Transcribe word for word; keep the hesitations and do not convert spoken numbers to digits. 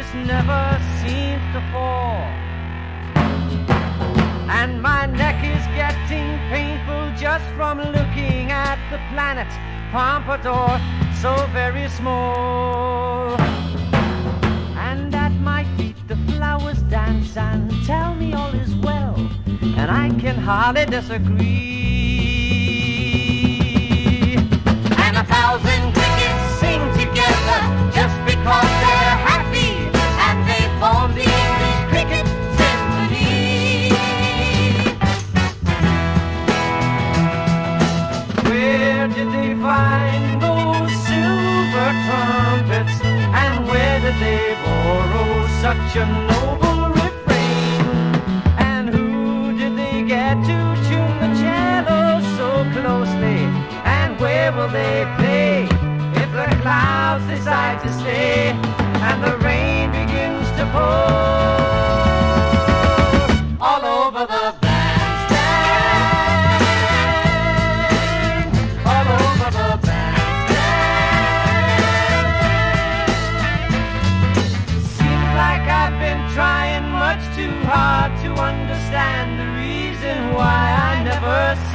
darkness never seems to fall, and my neck is getting painful just from looking at the planet Pompadour, so very small. And at my feet the flowers dance and tell me all is well, and I can hardly disagree. And a thousand crickets sing together just because they're happy, and they form the English cricket symphony. Where did they find those silver trumpets, and where did they borrow such a noble refrain? And who did they get to tune the cello so closely? And where will they play if the clouds decide to stay and the rain begins to pour all over the bandstand, all over the bandstand? Seems like I've been trying much too hard to understand the reason why I never see